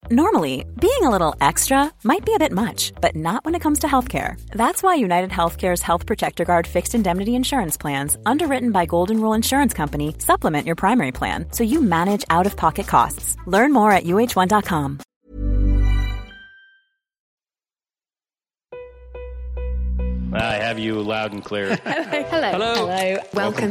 Normally, being a little extra might be a bit much, but not when it comes to healthcare. That's why United Healthcare's Health Protector Guard fixed indemnity insurance plans, underwritten by Golden Rule Insurance Company, supplement your primary plan so you manage out-of-pocket costs. Learn more at uh1.com. I have you loud and clear. Hello. Welcome.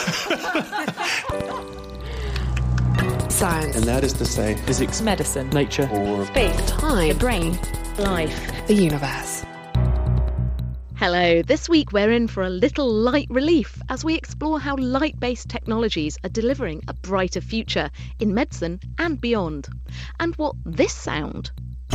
Science. And that is to say, physics, medicine, nature, or space, time, the brain, life, the universe. Hello, this week we're in for a little light relief as we explore how light-based technologies are delivering a brighter future in medicine and beyond. And what this sound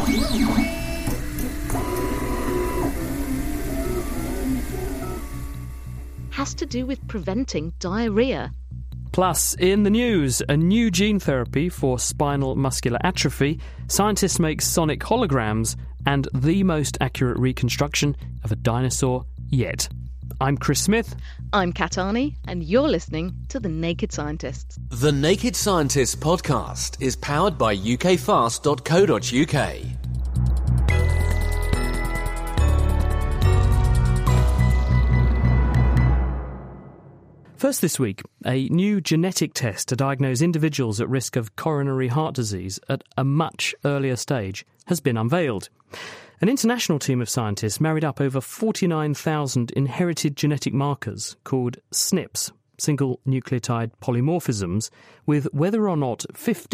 has to do with preventing diarrhoea. Plus, in the news, a new gene therapy for spinal muscular atrophy, scientists make sonic holograms, and the most accurate reconstruction of a dinosaur yet. I'm Chris Smith. I'm Kat Arney, and you're listening to The Naked Scientists. The Naked Scientists podcast is powered by ukfast.co.uk. First this week, a new genetic test to diagnose individuals at risk of coronary heart disease at a much earlier stage has been unveiled. An international team of scientists married up over 49,000 inherited genetic markers called SNPs, single nucleotide polymorphisms, with whether or not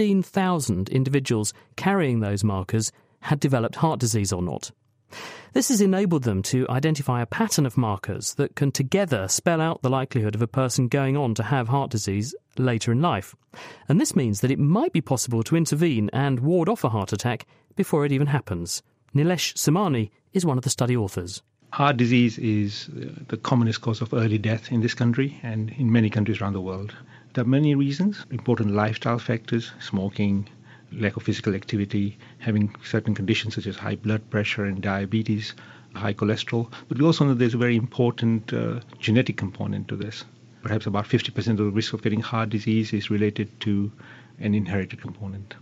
15,000 individuals carrying those markers had developed heart disease or not. This has enabled them to identify a pattern of markers that can together spell out the likelihood of a person going on to have heart disease later in life. And this means that it might be possible to intervene and ward off a heart attack before it even happens. Nilesh Samani is one of the study authors. Heart disease is the commonest cause of early death in this country and in many countries around the world. There are many reasons, important lifestyle factors, smoking, lack of physical activity, having certain conditions such as high blood pressure and diabetes, high cholesterol. But we also know there's a very important genetic component to this. Perhaps about 50% of the risk of getting heart disease is related to an inherited component.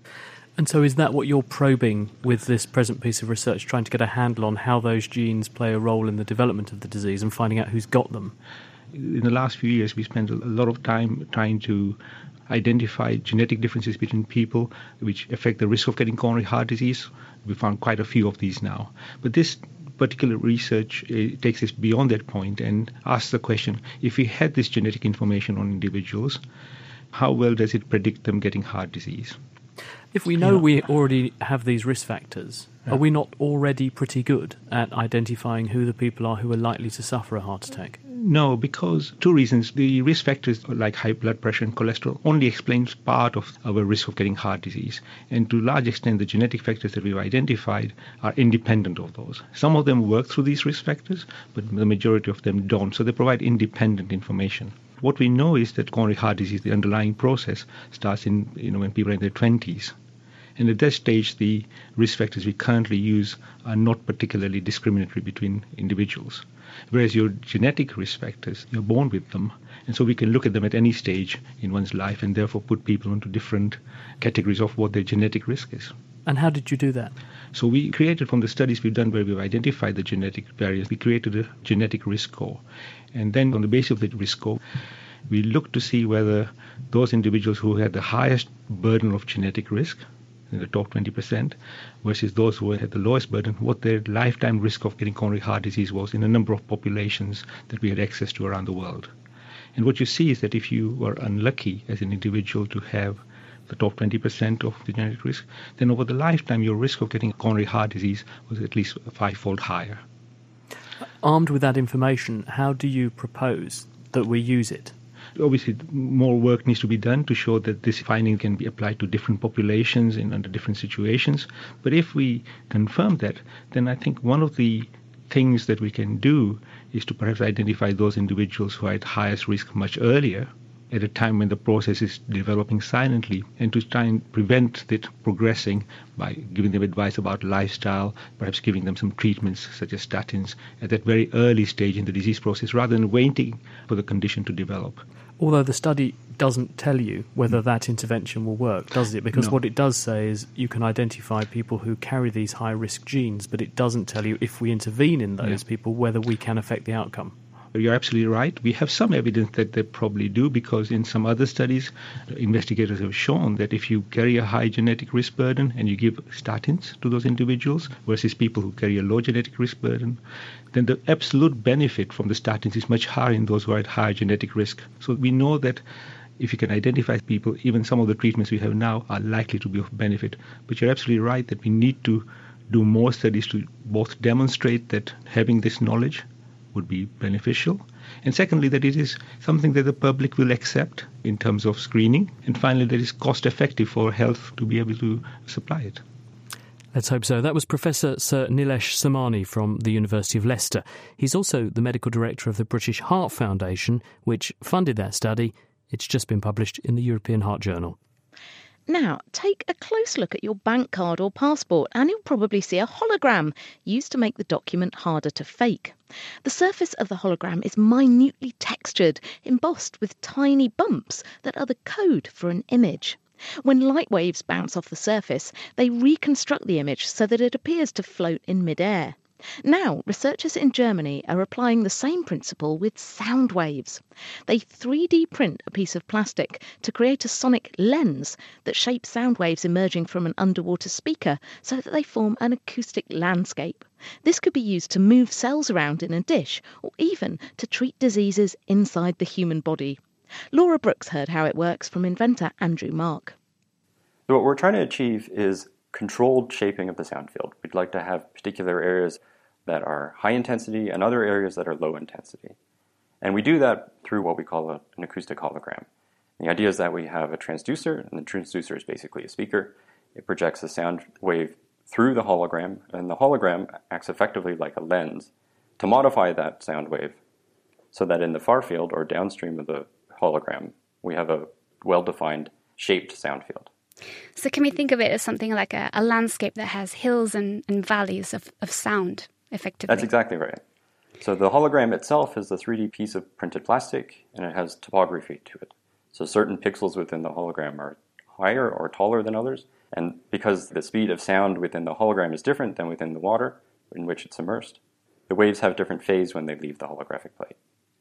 And so is that what you're probing with this present piece of research, trying to get a handle on how those genes play a role in the development of the disease and finding out who's got them? In the last few years, we spent a lot of time trying to identify genetic differences between people which affect the risk of getting coronary heart disease. We found quite a few of these now. But this particular research takes us beyond that point and asks the question, if we had this genetic information on individuals, how well does it predict them getting heart disease? If we know we already have these risk factors, are we not already pretty good at identifying who the people are who are likely to suffer a heart attack? No, because two reasons. The risk factors like high blood pressure and cholesterol only explains part of our risk of getting heart disease. And to a large extent, the genetic factors that we've identified are independent of those. Some of them work through these risk factors, but the majority of them don't. So they provide independent information. What we know is that coronary heart disease, the underlying process, starts in when people are in their 20s. And at that stage, the risk factors we currently use are not particularly discriminatory between individuals. Whereas your genetic risk factors, you're born with them. And so we can look at them at any stage in one's life and therefore put people into different categories of what their genetic risk is. And how did you do that? So we created, from the studies we've done where we've identified the genetic variants, we created a genetic risk score. And then on the basis of that risk score, we looked to see whether those individuals who had the highest burden of genetic risk, in the top 20%, versus those who had the lowest burden, what their lifetime risk of getting coronary heart disease was in a number of populations that we had access to around the world. And what you see is that if you were unlucky as an individual to have the top 20% of the genetic risk, then over the lifetime your risk of getting coronary heart disease was at least fivefold higher. Armed with that information, how do you propose that we use it? Obviously, more work needs to be done to show that this finding can be applied to different populations and under different situations. But if we confirm that, then I think one of the things that we can do is to perhaps identify those individuals who are at highest risk much earlier, at a time when the process is developing silently, and to try and prevent it progressing by giving them advice about lifestyle, perhaps giving them some treatments such as statins at that very early stage in the disease process rather than waiting for the condition to develop. Although the study doesn't tell you whether that intervention will work, does it? Because what it does say is you can identify people who carry these high-risk genes, but it doesn't tell you if we intervene in those people whether we can affect the outcome. You're absolutely right. We have some evidence that they probably do, because in some other studies, investigators have shown that if you carry a high genetic risk burden and you give statins to those individuals versus people who carry a low genetic risk burden, then the absolute benefit from the statins is much higher in those who are at higher genetic risk. So we know that if you can identify people, even some of the treatments we have now are likely to be of benefit. But you're absolutely right that we need to do more studies to both demonstrate that having this knowledge would be beneficial, and secondly, that it is something that the public will accept in terms of screening, and finally, that it's cost effective for health to be able to supply it. Let's hope so. That was Professor Sir Nilesh Samani from the University of Leicester. He's also the medical director of the British Heart Foundation, which funded that study. It's just been published in the European Heart Journal. Now, take a close look at your bank card or passport and you'll probably see a hologram used to make the document harder to fake. The surface of the hologram is minutely textured, embossed with tiny bumps that are the code for an image. When light waves bounce off the surface, they reconstruct the image so that it appears to float in midair. Now, researchers in Germany are applying the same principle with sound waves. They 3D print a piece of plastic to create a sonic lens that shapes sound waves emerging from an underwater speaker so that they form an acoustic landscape. This could be used to move cells around in a dish or even to treat diseases inside the human body. Laura Brooks heard how it works from inventor Andrew Mark. So what we're trying to achieve is controlled shaping of the sound field. We'd like to have particular areas that are high intensity and other areas that are low intensity. And we do that through what we call an acoustic hologram. The idea is that we have a transducer, and the transducer is basically a speaker. It projects a sound wave through the hologram, and the hologram acts effectively like a lens to modify that sound wave so that in the far field or downstream of the hologram, we have a well-defined shaped sound field. So can we think of it as something like a landscape that has hills and valleys of sound, effectively? That's exactly right. So the hologram itself is a 3D piece of printed plastic, and it has topography to it. So certain pixels within the hologram are higher or taller than others, and because the speed of sound within the hologram is different than within the water in which it's immersed, the waves have different phase when they leave the holographic plate.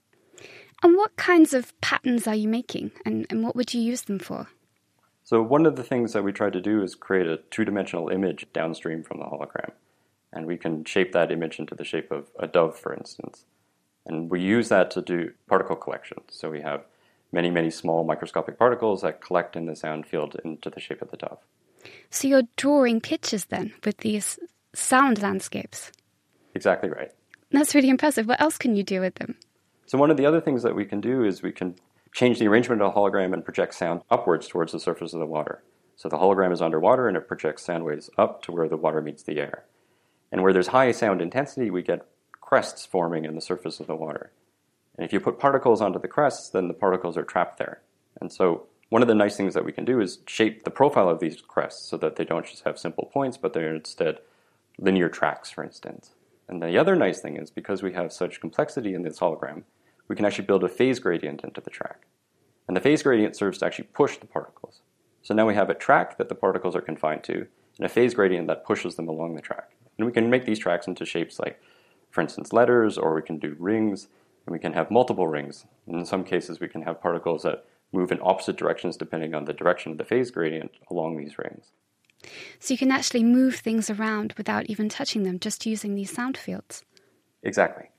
And what kinds of patterns are you making, and what would you use them for? So one of the things that we tried to do is create a two-dimensional image downstream from the hologram. And we can shape that image into the shape of a dove, for instance. And we use that to do particle collection. So we have many, many small microscopic particles that collect in the sound field into the shape of the dove. So you're drawing pictures then with these sound landscapes? Exactly right. That's really impressive. What else can you do with them? So one of the other things that we can do is we can change the arrangement of the hologram and project sound upwards towards the surface of the water. So the hologram is underwater and it projects sound waves up to where the water meets the air. And where there's high sound intensity, we get crests forming in the surface of the water. And if you put particles onto the crests, then the particles are trapped there. And so one of the nice things that we can do is shape the profile of these crests so that they don't just have simple points, but they're instead linear tracks, for instance. And the other nice thing is because we have such complexity in this hologram, we can actually build a phase gradient into the track. And the phase gradient serves to actually push the particles. So now we have a track that the particles are confined to, and a phase gradient that pushes them along the track. And we can make these tracks into shapes like, for instance, letters, or we can do rings, and we can have multiple rings. And in some cases, we can have particles that move in opposite directions depending on the direction of the phase gradient along these rings. So you can actually move things around without even touching them, just using these sound fields. Exactly.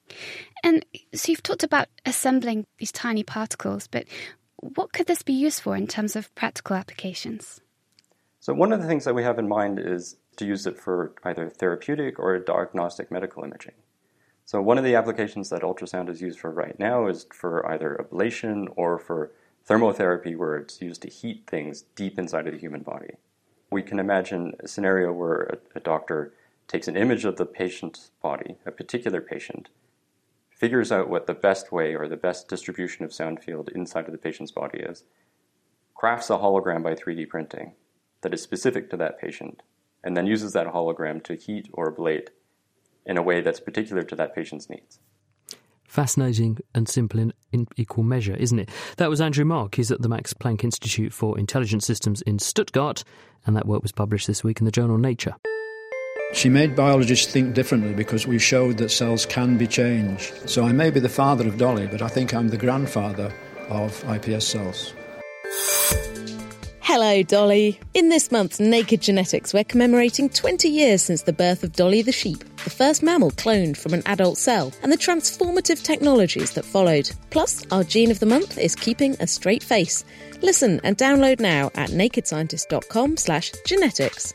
And so you've talked about assembling these tiny particles, but what could this be used for in terms of practical applications? So one of the things that we have in mind is to use it for either therapeutic or diagnostic medical imaging. So one of the applications that ultrasound is used for right now is for either ablation or for thermotherapy, where it's used to heat things deep inside of the human body. We can imagine a scenario where a doctor takes an image of the patient's body, a particular patient, figures out what the best way or the best distribution of sound field inside of the patient's body is, crafts a hologram by 3D printing that is specific to that patient, and then uses that hologram to heat or ablate in a way that's particular to that patient's needs. Fascinating and simple in equal measure, isn't it? That was Andrew Mark. He's at the Max Planck Institute for Intelligent Systems in Stuttgart, and that work was published this week in the journal Nature. She made biologists think differently because we showed that cells can be changed. So I may be the father of Dolly, but I think I'm the grandfather of iPS cells. Hello, Dolly. In this month's Naked Genetics, we're commemorating 20 years since the birth of Dolly the sheep, the first mammal cloned from an adult cell, and the transformative technologies that followed. Plus, our gene of the month is keeping a straight face. Listen and download now at nakedscientist.com/genetics.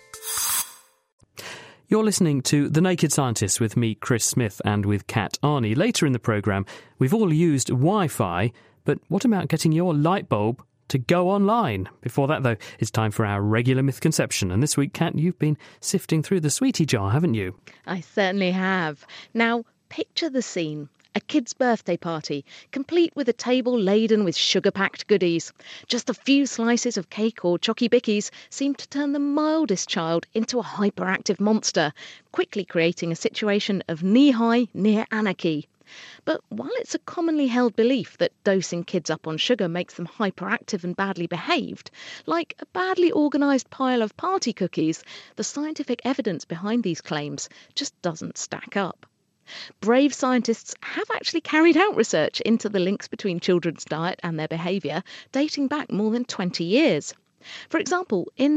You're listening to The Naked Scientists with me, Chris Smith, and with Kat Arney. Later in the programme, we've all used Wi-Fi, but what about getting your light bulb to go online? Before that, though, it's time for our regular misconception. And this week, Kat, you've been sifting through the sweetie jar, haven't you? I certainly have. Now, picture the scene. A kid's birthday party, complete with a table laden with sugar-packed goodies. Just a few slices of cake or chocky bickies seem to turn the mildest child into a hyperactive monster, quickly creating a situation of knee-high near anarchy. But while it's a commonly held belief that dosing kids up on sugar makes them hyperactive and badly behaved, like a badly organised pile of party cookies, the scientific evidence behind these claims just doesn't stack up. Brave scientists have actually carried out research into the links between children's diet and their behaviour, dating back more than 20 years. For example, in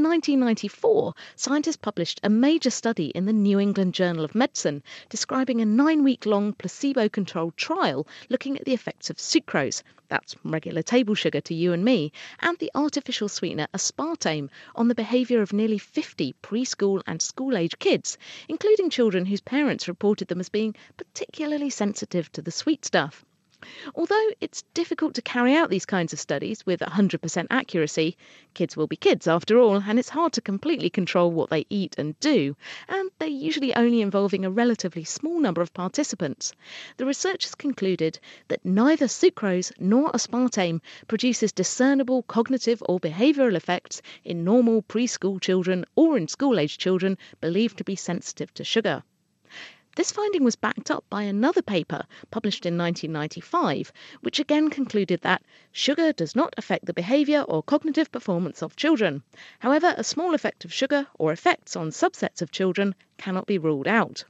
1994, scientists published a major study in the New England Journal of Medicine describing a 9-week-long placebo-controlled trial looking at the effects of sucrose, that's regular table sugar to you and me, and the artificial sweetener aspartame on the behaviour of nearly 50 preschool and school-age kids, including children whose parents reported them as being particularly sensitive to the sweet stuff. Although it's difficult to carry out these kinds of studies with 100% accuracy, kids will be kids after all, and it's hard to completely control what they eat and do, and they're usually only involving a relatively small number of participants. The researchers concluded that neither sucrose nor aspartame produces discernible cognitive or behavioural effects in normal preschool children or in school-age children believed to be sensitive to sugar. This finding was backed up by another paper published in 1995, which again concluded that sugar does not affect the behaviour or cognitive performance of children. However, a small effect of sugar or effects on subsets of children cannot be ruled out.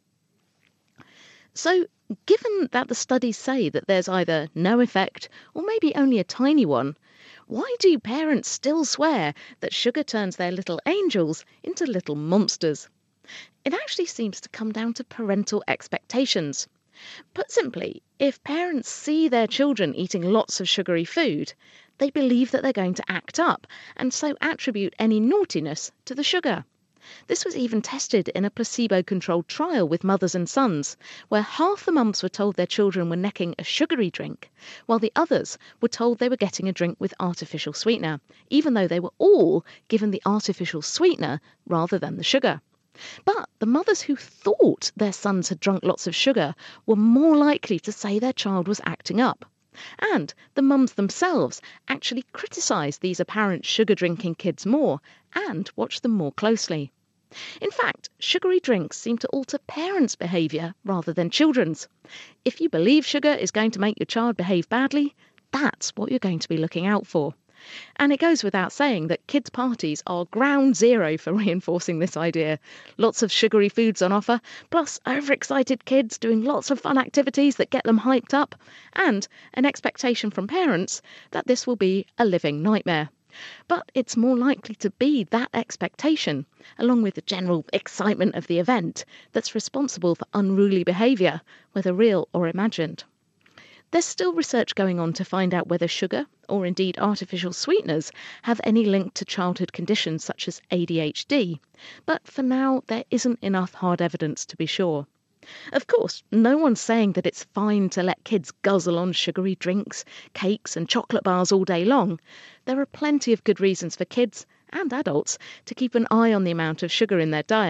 So, given that the studies say that there's either no effect or maybe only a tiny one, why do parents still swear that sugar turns their little angels into little monsters? It actually seems to come down to parental expectations. Put simply, if parents see their children eating lots of sugary food, they believe that they're going to act up and so attribute any naughtiness to the sugar. This was even tested in a placebo-controlled trial with mothers and sons, where half the mums were told their children were necking a sugary drink, while the others were told they were getting a drink with artificial sweetener, even though they were all given the artificial sweetener rather than the sugar. But the mothers who thought their sons had drunk lots of sugar were more likely to say their child was acting up. And the mums themselves actually criticised these apparent sugar-drinking kids more and watched them more closely. In fact, sugary drinks seem to alter parents' behaviour rather than children's. If you believe sugar is going to make your child behave badly, that's what you're going to be looking out for. And it goes without saying that kids' parties are ground zero for reinforcing this idea. Lots of sugary foods on offer, plus overexcited kids doing lots of fun activities that get them hyped up, and an expectation from parents that this will be a living nightmare. But it's more likely to be that expectation, along with the general excitement of the event, that's responsible for unruly behaviour, whether real or imagined. There's still research going on to find out whether sugar, or indeed artificial sweeteners, have any link to childhood conditions such as ADHD, but for now there isn't enough hard evidence to be sure. Of course, no one's saying that it's fine to let kids guzzle on sugary drinks, cakes and chocolate bars all day long. There are plenty of good reasons for kids, and adults, to keep an eye on the amount of sugar in their diet.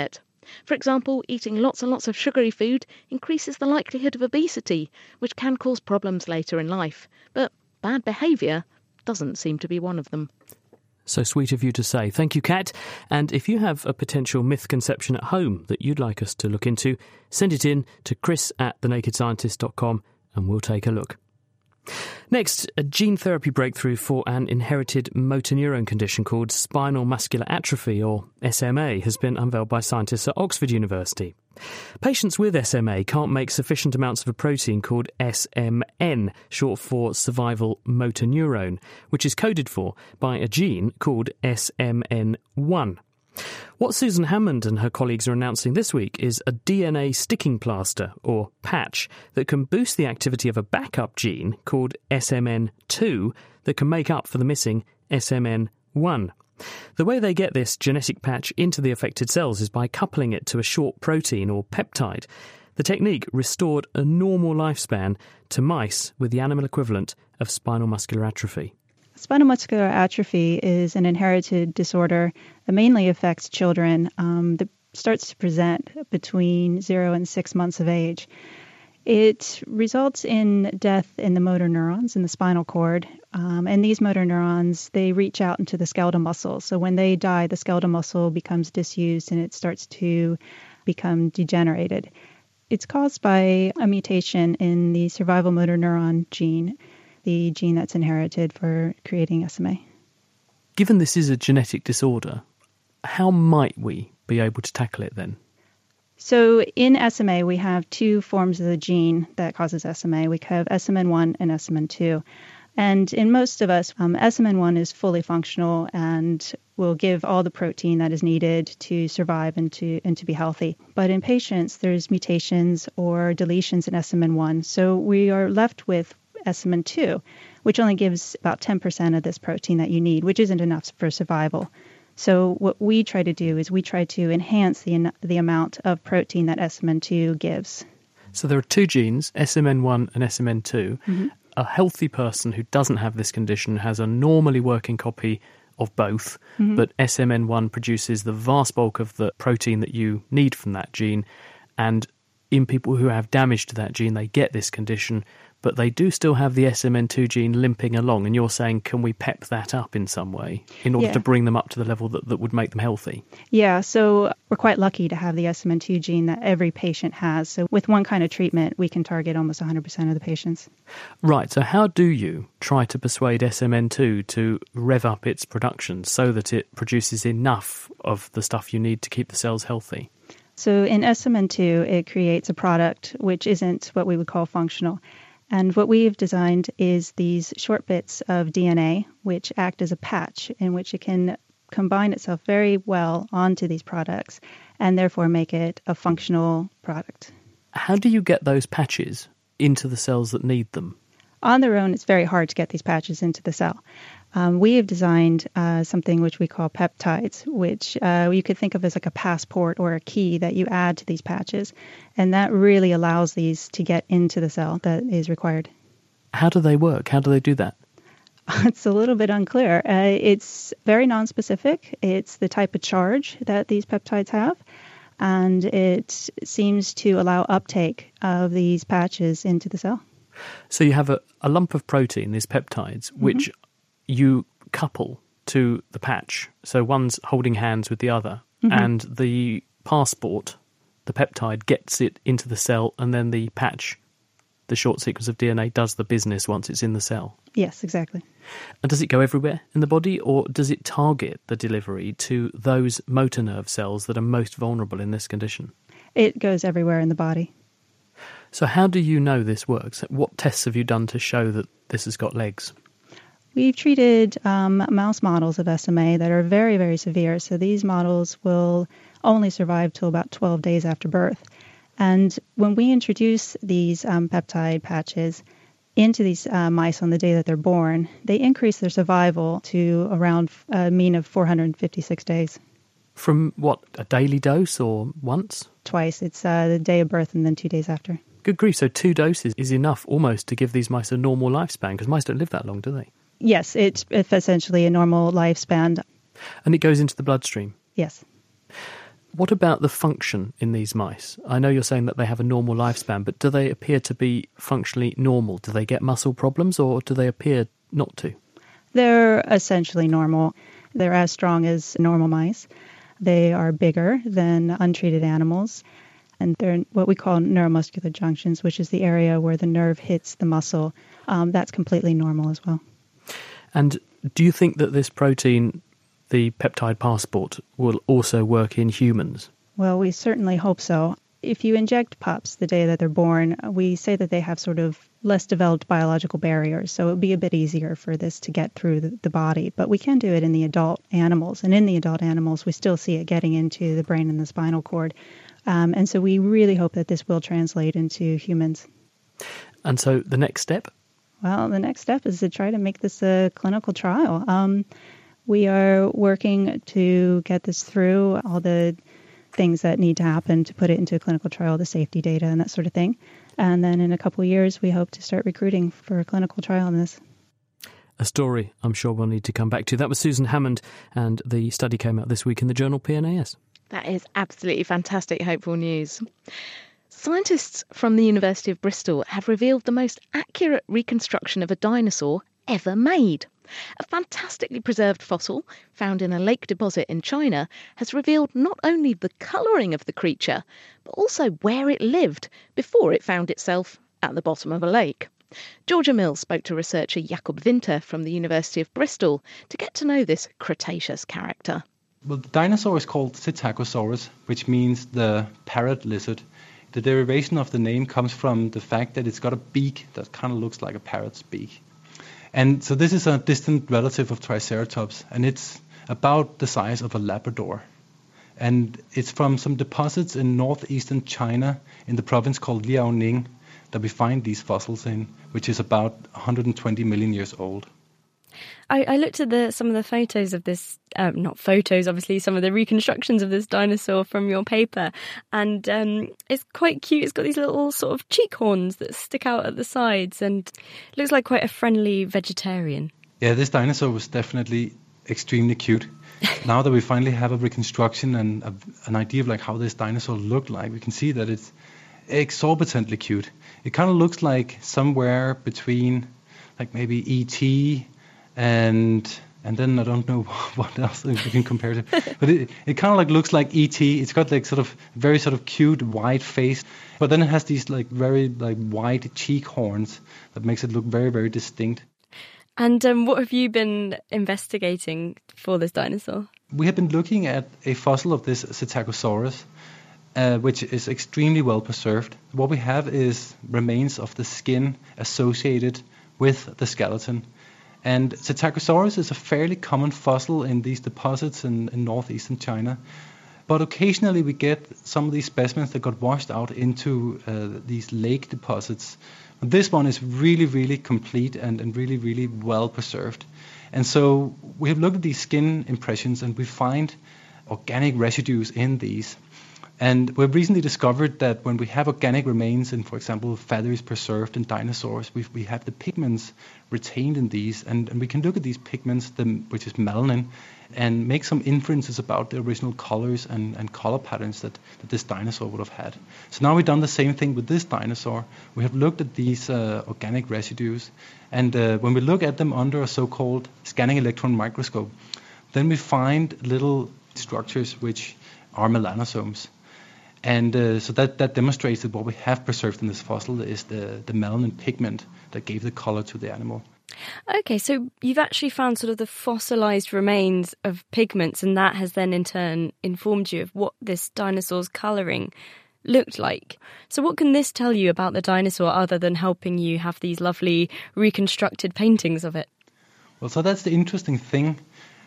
For example, eating lots and lots of sugary food increases the likelihood of obesity, which can cause problems later in life. But bad behaviour doesn't seem to be one of them. So sweet of you to say. Thank you, Kat. And if you have a potential myth conception at home that you'd like us to look into, send it in to chris@thenakedscientist.com and we'll take a look. Next, a gene therapy breakthrough for an inherited motor neuron condition called spinal muscular atrophy, or SMA, has been unveiled by scientists at Oxford University. Patients with SMA can't make sufficient amounts of a protein called SMN, short for survival motor neuron, which is coded for by a gene called SMN1. What Susan Hammond and her colleagues are announcing this week is a DNA sticking plaster, or patch, that can boost the activity of a backup gene called SMN2 that can make up for the missing SMN1. The way they get this genetic patch into the affected cells is by coupling it to a short protein or peptide. The technique restored a normal lifespan to mice with the animal equivalent of spinal muscular atrophy. Spinal muscular atrophy is an inherited disorder that mainly affects children that starts to present between 0 and 6 months of age. It results in death in the motor neurons in the spinal cord, and these motor neurons, they reach out into the skeletal muscle. So when they die, the skeletal muscle becomes disused and it starts to become degenerated. It's caused by a mutation in the survival motor neuron gene, the gene that's inherited for creating SMA. Given this is a genetic disorder, how might we be able to tackle it then? So in SMA, we have two forms of the gene that causes SMA. We have SMN1 and SMN2. And in most of us, SMN1 is fully functional and will give all the protein that is needed to survive and to be healthy. But in patients, there's mutations or deletions in SMN1. So we are left with SMN2, which only gives about 10% of this protein that you need, which isn't enough for survival. So what we try to do is we try to enhance the amount of protein that SMN2 gives. So there are two genes, SMN1 and SMN2. Mm-hmm. A healthy person who doesn't have this condition has a normally working copy of both, mm-hmm. but SMN1 produces the vast bulk of the protein that you need from that gene. And in people who have damage to that gene, they get this condition, but they do still have the SMN2 gene limping along. And you're saying, can we pep that up in some way in order to bring them up to the level that would make them healthy? Yeah, so we're quite lucky to have the SMN2 gene that every patient has. So with one kind of treatment, we can target almost 100% of the patients. Right, so how do you try to persuade SMN2 to rev up its production so that it produces enough of the stuff you need to keep the cells healthy? So in SMN2, it creates a product which isn't what we would call functional. And what we've designed is these short bits of DNA, which act as a patch in which it can combine itself very well onto these products and therefore make it a functional product. How do you get those patches into the cells that need them? On their own, it's very hard to get these patches into the cell. We have designed something which we call peptides, which you could think of as like a passport or a key that you add to these patches. And that really allows these to get into the cell that is required. How do they work? How do they do that? It's a little bit unclear. It's very nonspecific. It's the type of charge that these peptides have. And it seems to allow uptake of these patches into the cell. So you have a lump of protein, these peptides, which you couple to the patch. So one's holding hands with the other, and the passport, the peptide, gets it into the cell, and then the patch, the short sequence of DNA, does the business once it's in the cell. Yes, exactly. And does it go everywhere in the body, or does it target the delivery to those motor nerve cells that are most vulnerable in this condition? It goes everywhere in the body. So how do you know this works? What tests have you done to show that this has got legs? We've treated mouse models of SMA that are very, very severe. So these models will only survive till about 12 days after birth. And when we introduce these peptide patches into these mice on the day that they're born, they increase their survival to around a mean of 456 days. From what, a daily dose or once? Twice. It's the day of birth and then 2 days after. Good grief, so 2 doses is enough almost to give these mice a normal lifespan, because mice don't live that long, do they? Yes, it's essentially a normal lifespan. And it goes into the bloodstream? Yes. What about the function in these mice? I know you're saying that they have a normal lifespan, but do they appear to be functionally normal? Do they get muscle problems, or do they appear not to? They're essentially normal. They're as strong as normal mice. They are bigger than untreated animals, and they're what we call neuromuscular junctions, which is the area where the nerve hits the muscle. That's completely normal as well. And do you think that this protein, the peptide passport, will also work in humans? Well, we certainly hope so. If you inject pups the day that they're born, we say that they have sort of less developed biological barriers, so it would be a bit easier for this to get through the body. But we can do it in the adult animals, and in the adult animals, we still see it getting into the brain and the spinal cord. And so we really hope that this will translate into humans. And so the next step? Well, the next step is to try to make this a clinical trial. We are working to get this through all the things that need to happen to put it into a clinical trial, the safety data and that sort of thing. And then in a couple of years, we hope to start recruiting for a clinical trial on this. A story I'm sure we'll need to come back to. That was Susan Hammond, and the study came out this week in the journal PNAS. That is absolutely fantastic, hopeful news. Scientists from the University of Bristol have revealed the most accurate reconstruction of a dinosaur ever made. A fantastically preserved fossil found in a lake deposit in China has revealed not only the colouring of the creature, but also where it lived before it found itself at the bottom of a lake. Georgia Mills spoke to researcher Jakob Winter from the University of Bristol to get to know this Cretaceous character. Well, the dinosaur is called Psittacosaurus, which means the parrot lizard. The derivation of the name comes from the fact that it's got a beak that kind of looks like a parrot's beak. And so this is a distant relative of Triceratops, and it's about the size of a Labrador. And it's from some deposits in northeastern China in the province called Liaoning that we find these fossils in, which is about 120 million years old. I looked at some of the photos of this, not photos, obviously, some of the reconstructions of this dinosaur from your paper. And it's quite cute. It's got these little sort of cheek horns that stick out at the sides and looks like quite a friendly vegetarian. Yeah, this dinosaur was definitely extremely cute. Now that we finally have a reconstruction and an idea of like how this dinosaur looked like, we can see that it's exorbitantly cute. It kind of looks like somewhere between like maybe E.T. and then I don't know what else we can compare to. But it kind of like looks like E.T. It's got like sort of very sort of cute white face, but then it has these like very like white cheek horns that makes it look very, very distinct. And what have you been investigating for this dinosaur? We have been looking at a fossil of this Psittacosaurus, which is extremely well preserved. What we have is remains of the skin associated with the skeleton. And Psittacosaurus is a fairly common fossil in these deposits in northeastern China. But occasionally we get some of these specimens that got washed out into these lake deposits. And this one is really, really complete and really, really well preserved. And so we have looked at these skin impressions and we find organic residues in these. And we've recently discovered that when we have organic remains in, for example, feathers preserved in dinosaurs, we have the pigments retained in these. And we can look at these pigments, which is melanin, and make some inferences about the original colors and color patterns that this dinosaur would have had. So now we've done the same thing with this dinosaur. We have looked at these organic residues. And when we look at them under a so-called scanning electron microscope, then we find little structures which are melanosomes. And so that demonstrates that what we have preserved in this fossil is the melanin pigment that gave the color to the animal. Okay, so you've actually found sort of the fossilised remains of pigments, and that has then in turn informed you of what this dinosaur's colouring looked like. So what can this tell you about the dinosaur other than helping you have these lovely reconstructed paintings of it? Well, so that's the interesting thing.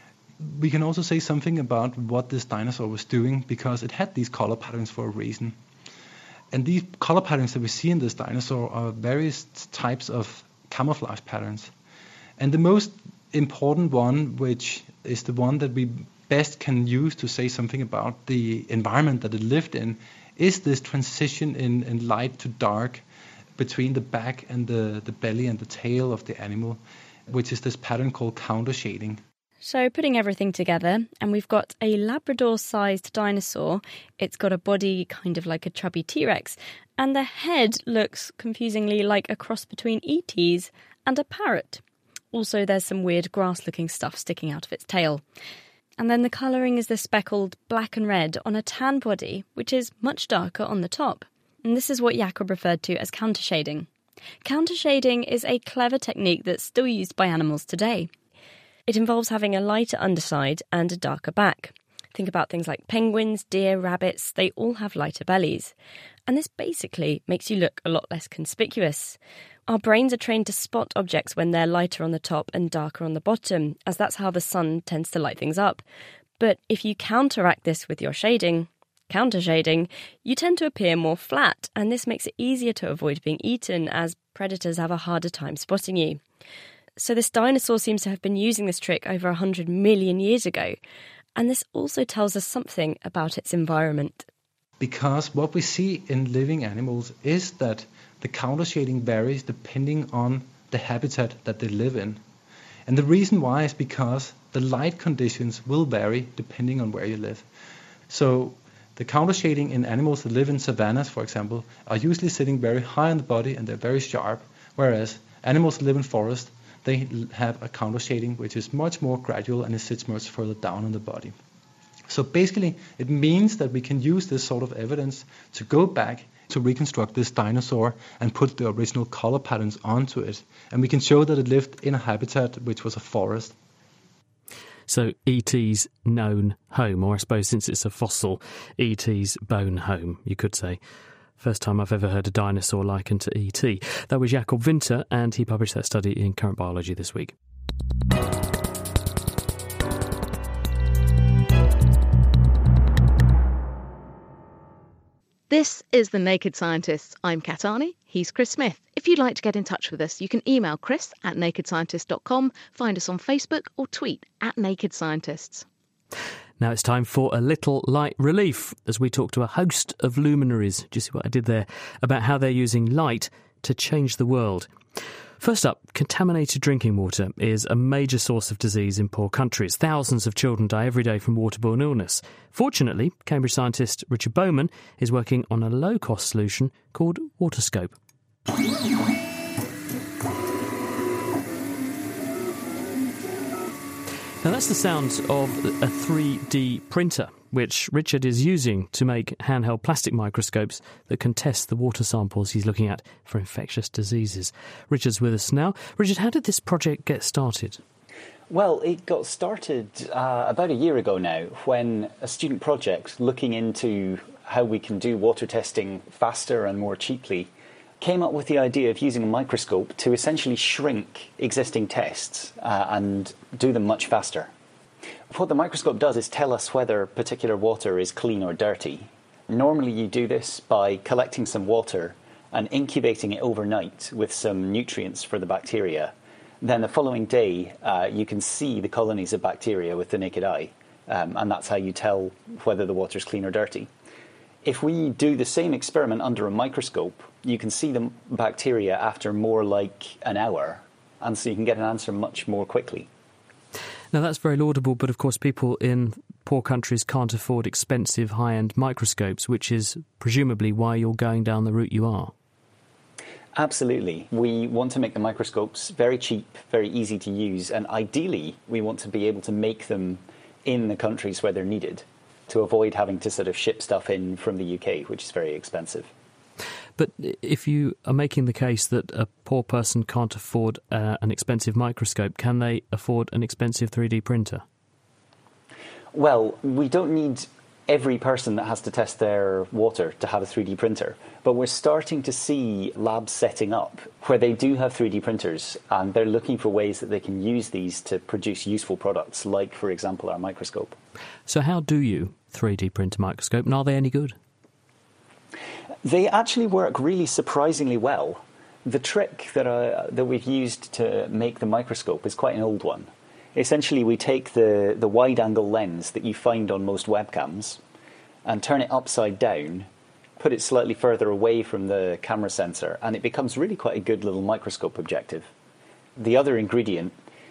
We can also say something about what this dinosaur was doing because it had these color patterns for a reason. And these color patterns that we see in this dinosaur are various types of camouflage patterns. And the most important one, which is the one that we best can use to say something about the environment that it lived in, is this transition in light to dark between the back and the belly and the tail of the animal, which is this pattern called counter shading. So putting everything together, and we've got a Labrador-sized dinosaur. It's got a body kind of like a chubby T-Rex, and the head looks confusingly like a cross between E.T.'s and a parrot. Also, there's some weird grass-looking stuff sticking out of its tail. And then the colouring is the speckled black and red on a tan body, which is much darker on the top. And this is what Jakob referred to as countershading. Countershading is a clever technique that's still used by animals today. It involves having a lighter underside and a darker back. Think about things like penguins, deer, rabbits, they all have lighter bellies. And this basically makes you look a lot less conspicuous. Our brains are trained to spot objects when they're lighter on the top and darker on the bottom, as that's how the sun tends to light things up. But if you counteract this with your shading, countershading, you tend to appear more flat, and this makes it easier to avoid being eaten, as predators have a harder time spotting you. So this dinosaur seems to have been using this trick over 100 million years ago. And this also tells us something about its environment. Because what we see in living animals is that the countershading varies depending on the habitat that they live in. And the reason why is because the light conditions will vary depending on where you live. So the countershading in animals that live in savannas, for example, are usually sitting very high on the body and they're very sharp, whereas animals that live in forests, they have a countershading which is much more gradual and it sits much further down on the body. So basically, it means that we can use this sort of evidence to go back to reconstruct this dinosaur and put the original color patterns onto it. And we can show that it lived in a habitat which was a forest. So E.T.'s known home, or I suppose since it's a fossil, E.T.'s bone home, you could say. First time I've ever heard a dinosaur likened to E.T. That was Jakob Winter, and he published that study in Current Biology this week. This is The Naked Scientists. I'm Kat Arney. He's Chris Smith. If you'd like to get in touch with us, you can email chris@nakedscientist.com, find us on Facebook or tweet @nakedscientists. Now it's time for a little light relief as we talk to a host of luminaries, do you see what I did there, about how they're using light to change the world. First up, contaminated drinking water is a major source of disease in poor countries. Thousands of children die every day from waterborne illness. Fortunately, Cambridge scientist Richard Bowman is working on a low-cost solution called WaterScope. Now that's the sound of a 3D printer, which Richard is using to make handheld plastic microscopes that can test the water samples he's looking at for infectious diseases. Richard's with us now. Richard, how did this project get started? Well, it got started about a year ago now when a student project looking into how we can do water testing faster and more cheaply came up with the idea of using a microscope to essentially shrink existing tests and do them much faster. What the microscope does is tell us whether particular water is clean or dirty. Normally you do this by collecting some water and incubating it overnight with some nutrients for the bacteria. Then the following day you can see the colonies of bacteria with the naked eye, and that's how you tell whether the water is clean or dirty. If we do the same experiment under a microscope, you can see the bacteria after more like an hour, and so you can get an answer much more quickly. Now that's very laudable, but of course people in poor countries can't afford expensive high-end microscopes, which is presumably why you're going down the route you are. Absolutely. We want to make the microscopes very cheap, very easy to use, and ideally we want to be able to make them in the countries where they're needed, to avoid having to sort of ship stuff in from the UK, which is very expensive. But if you are making the case that a poor person can't afford an expensive microscope, can they afford an expensive 3D printer? Well, we don't need every person that has to test their water to have a 3D printer, but we're starting to see labs setting up where they do have 3D printers, and they're looking for ways that they can use these to produce useful products, like, for example, our microscope. So how do you 3D print a microscope, and are they any good? They actually work really surprisingly well. The trick that we've used to make the microscope is quite an old one. Essentially, we take the wide-angle lens that you find on most webcams and turn it upside down, put it slightly further away from the camera sensor, and it becomes really quite a good little microscope objective. The other ingredient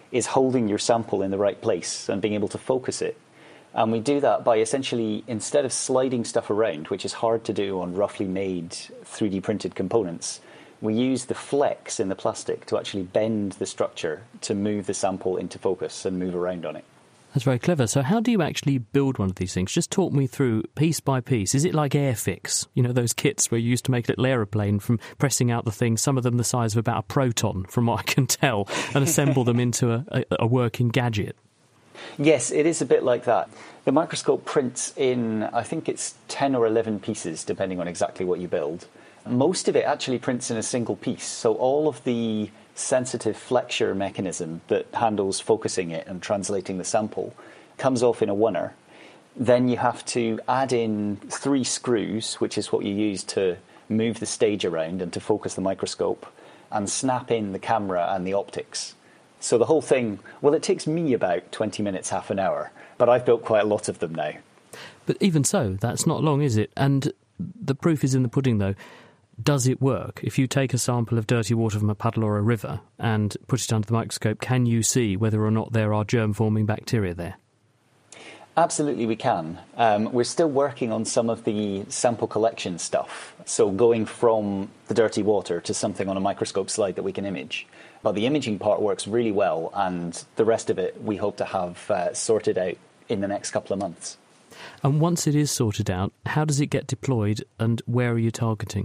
is holding your sample in the right place and being able to focus it. And we do that by essentially, instead of sliding stuff around, which is hard to do on roughly made 3D printed components, we use the flex in the plastic to actually bend the structure to move the sample into focus and move around on it. That's very clever. So how do you actually build one of these things? Just talk me through piece by piece. Is it like Airfix? You know, those kits where you used to make a little aeroplane from pressing out the thing, some of them the size of about a proton, from what I can tell, and assemble them into a working gadget? Yes, it is a bit like that. The microscope prints in, I think it's 10 or 11 pieces, depending on exactly what you build. Most of it actually prints in a single piece, so all of the sensitive flexure mechanism that handles focusing it and translating the sample comes off in a oneer. Then you have to add in 3 screws, which is what you use to move the stage around and to focus the microscope, and snap in the camera and the optics. So the whole thing, well, it takes me about 20 minutes, half an hour, but I've built quite a lot of them now. But even so, that's not long, is it? And the proof is in the pudding, though. Does it work? If you take a sample of dirty water from a puddle or a river and put it under the microscope, can you see whether or not there are germ-forming bacteria there? Absolutely, we can. We're still working on some of the sample collection stuff, so going from the dirty water to something on a microscope slide that we can image. But the imaging part works really well, and the rest of it we hope to have sorted out in the next couple of months. And once it is sorted out, how does it get deployed and where are you targeting?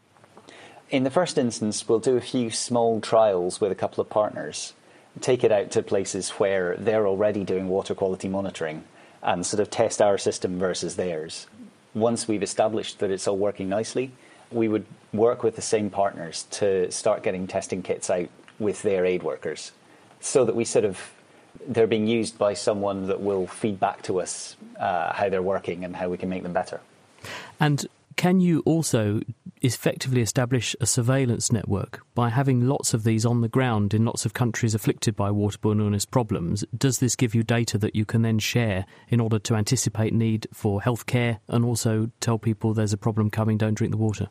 In the first instance, we'll do a few small trials with a couple of partners, take it out to places where they're already doing water quality monitoring and sort of test our system versus theirs. Once we've established that it's all working nicely, we would work with the same partners to start getting testing kits out with their aid workers so that they're being used by someone that will feed back to us how they're working and how we can make them better. And can you also effectively establish a surveillance network by having lots of these on the ground in lots of countries afflicted by waterborne illness problems? Does this give you data that you can then share in order to anticipate need for healthcare and also tell people there's a problem coming, don't drink the water?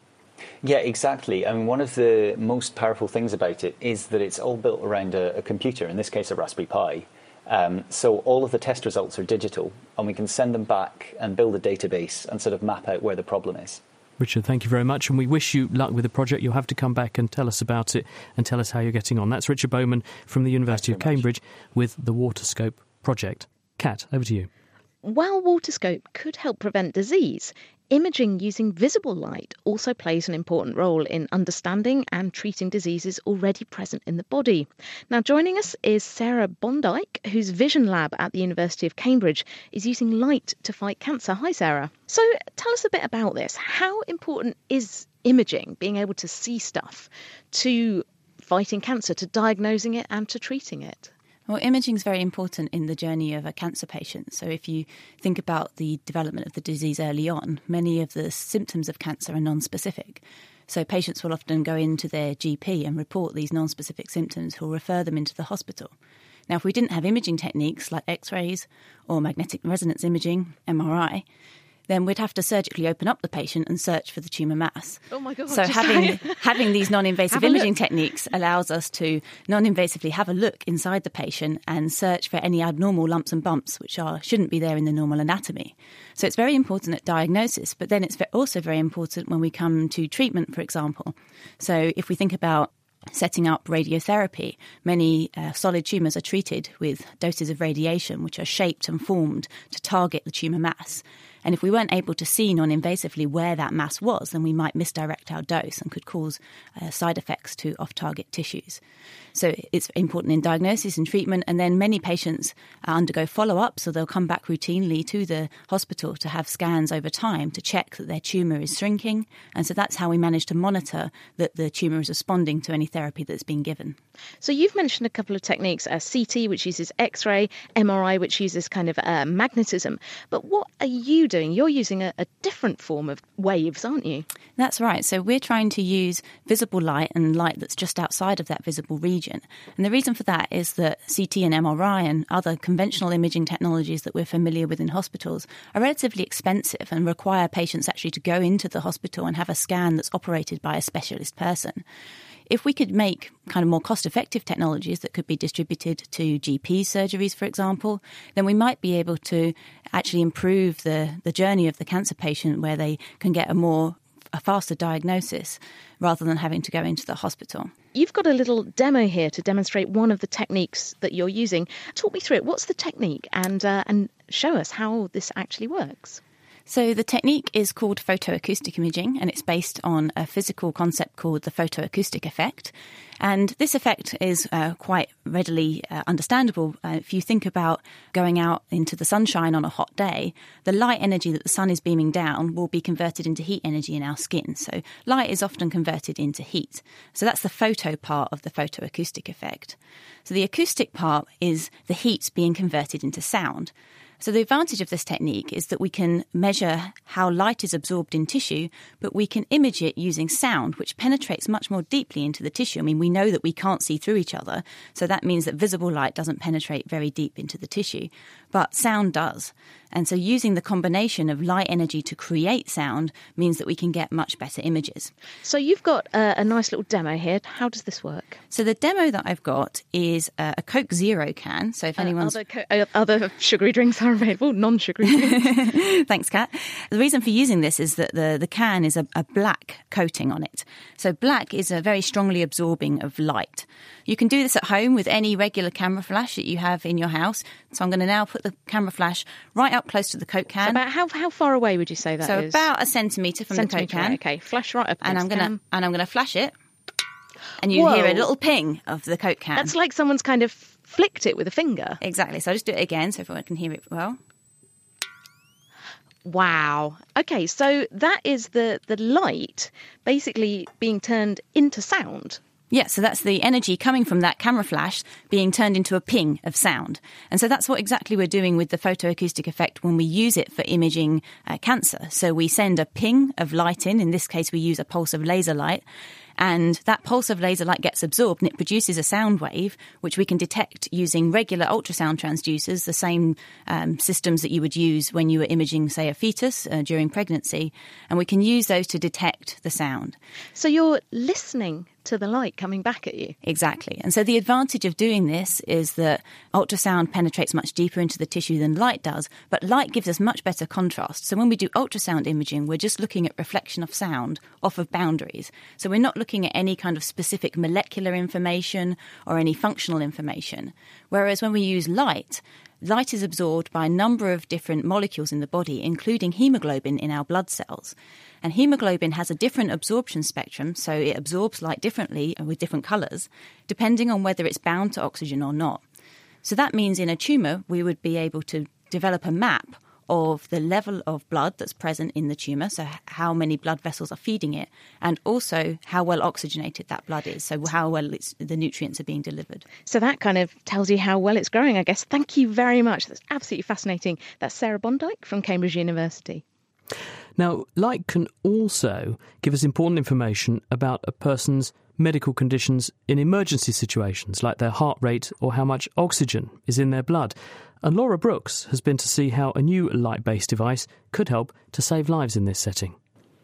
Yeah, exactly. I mean, one of the most powerful things about it is that it's all built around a computer, in this case a Raspberry Pi. So all of the test results are digital, and we can send them back and build a database and sort of map out where the problem is. Richard, thank you very much, and we wish you luck with the project. You'll have to come back and tell us about it and tell us how you're getting on. That's Richard Bowman from the University of Cambridge with the WaterScope project. Kat, over to you. While WaterScope could help prevent disease, imaging using visible light also plays an important role in understanding and treating diseases already present in the body. Now, joining us is Sarah Bondyke, whose vision lab at the University of Cambridge is using light to fight cancer. Hi, Sarah. So tell us a bit about this. How important is imaging, being able to see stuff, to fighting cancer, to diagnosing it and to treating it? Well, imaging is very important in the journey of a cancer patient. So if you think about the development of the disease early on, many of the symptoms of cancer are non-specific. So patients will often go into their GP and report these non-specific symptoms, who will refer them into the hospital. Now, if we didn't have imaging techniques like X-rays or magnetic resonance imaging, MRI, then we'd have to surgically open up the patient and search for the tumour mass. Oh my God. So having these non-invasive imaging techniques allows us to non-invasively have a look inside the patient and search for any abnormal lumps and bumps which shouldn't be there in the normal anatomy. So it's very important at diagnosis, but then it's also very important when we come to treatment, for example. So if we think about setting up radiotherapy, many solid tumours are treated with doses of radiation which are shaped and formed to target the tumour mass. And if we weren't able to see non-invasively where that mass was, then we might misdirect our dose and could cause side effects to off-target tissues. So it's important in diagnosis and treatment. And then many patients undergo follow-up, so they'll come back routinely to the hospital to have scans over time to check that their tumour is shrinking. And so that's how we manage to monitor that the tumour is responding to any therapy that's been given. So you've mentioned a couple of techniques, CT, which uses X-ray, MRI, which uses kind of magnetism. But what are you doing? You're using a different form of waves, aren't you? That's right. So we're trying to use visible light and light that's just outside of that visible region. And the reason for that is that CT and MRI and other conventional imaging technologies that we're familiar with in hospitals are relatively expensive and require patients actually to go into the hospital and have a scan that's operated by a specialist person. if we could make kind of more cost-effective technologies that could be distributed to GP surgeries, for example, then we might be able to actually improve the journey of the cancer patient where they can get a faster diagnosis rather than having to go into the hospital. You've got a little demo here to demonstrate one of the techniques that you're using. Talk me through it. What's the technique? And show us how this actually works. So the technique is called photoacoustic imaging, and it's based on a physical concept called the photoacoustic effect. And this effect is quite readily understandable. If you think about going out into the sunshine on a hot day, the light energy that the sun is beaming down will be converted into heat energy in our skin. So light is often converted into heat. So that's the photo part of the photoacoustic effect. So the acoustic part is the heat being converted into sound. So the advantage of this technique is that we can measure how light is absorbed in tissue, but we can image it using sound, which penetrates much more deeply into the tissue. I mean, we know that we can't see through each other, so that means that visible light doesn't penetrate very deep into the tissue, but sound does. And so using the combination of light energy to create sound means that we can get much better images. So you've got a nice little demo here. How does this work? So the demo that I've got is a Coke Zero can. So if anyone's... Other sugary drinks are available, non-sugary drinks. Thanks, Kat. The reason for using this is that the can is a black coating on it. So black is a very strongly absorbing of light. You can do this at home with any regular camera flash that you have in your house. So I'm going to now put the camera flash right up close to the Coke can. So about how far away would you say that is? So about a centimetre from the Coke can. Away. Okay, flash right up. And I'm going to flash it. And you hear a little ping of the Coke can. That's like someone's kind of flicked it with a finger. Exactly. So I'll just do it again so everyone can hear it well. Wow. Okay, so that is the light basically being turned into sound. Yeah, so that's the energy coming from that camera flash being turned into a ping of sound. And so that's what exactly we're doing with the photoacoustic effect when we use it for imaging cancer. So we send a ping of light in this case we use a pulse of laser light, and that pulse of laser light gets absorbed and it produces a sound wave which we can detect using regular ultrasound transducers, the same systems that you would use when you were imaging, say, a fetus during pregnancy, and we can use those to detect the sound. So you're listening to the light coming back at you. Exactly. And so the advantage of doing this is that ultrasound penetrates much deeper into the tissue than light does, but light gives us much better contrast. So when we do ultrasound imaging, we're just looking at reflection of sound off of boundaries. So we're not looking at any kind of specific molecular information or any functional information. Whereas when we use light is absorbed by a number of different molecules in the body, including hemoglobin in our blood cells. And hemoglobin has a different absorption spectrum, so it absorbs light differently and with different colours, depending on whether it's bound to oxygen or not. So that means in a tumour, we would be able to develop a map of the level of blood that's present in the tumour, so how many blood vessels are feeding it, and also how well oxygenated that blood is, so how well the nutrients are being delivered. So that kind of tells you how well it's growing, I guess. Thank you very much. That's absolutely fascinating. That's Sarah Bondyke from Cambridge University. Now, light can also give us important information about a person's medical conditions in emergency situations, like their heart rate or how much oxygen is in their blood. And Laura Brooks has been to see how a new light-based device could help to save lives in this setting.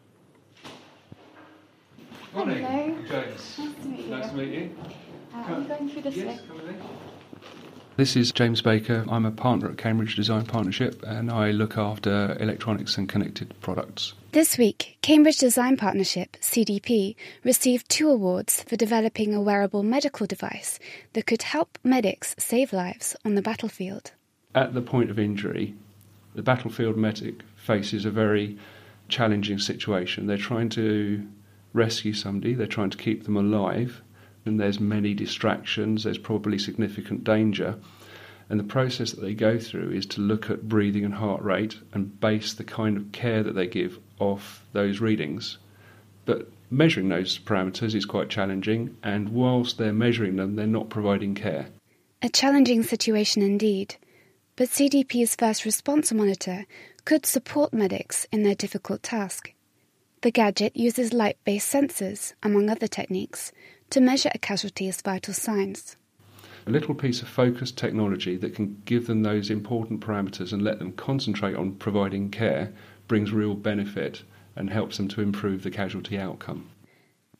Morning. Hello. James. Nice to meet you. Nice to meet you. I'm going through this way. This is James Baker. I'm a partner at Cambridge Design Partnership and I look after electronics and connected products. This week, Cambridge Design Partnership, CDP, received 2 awards for developing a wearable medical device that could help medics save lives on the battlefield. At the point of injury, the battlefield medic faces a very challenging situation. They're trying to rescue somebody, they're trying to keep them alive, and there's many distractions, there's probably significant danger. And the process that they go through is to look at breathing and heart rate and base the kind of care that they give off those readings. But measuring those parameters is quite challenging, and whilst they're measuring them, they're not providing care. A challenging situation indeed, but CDP's first response monitor could support medics in their difficult task. The gadget uses light-based sensors, among other techniques, to measure a casualty's vital signs. A little piece of focused technology that can give them those important parameters and let them concentrate on providing care brings real benefit and helps them to improve the casualty outcome.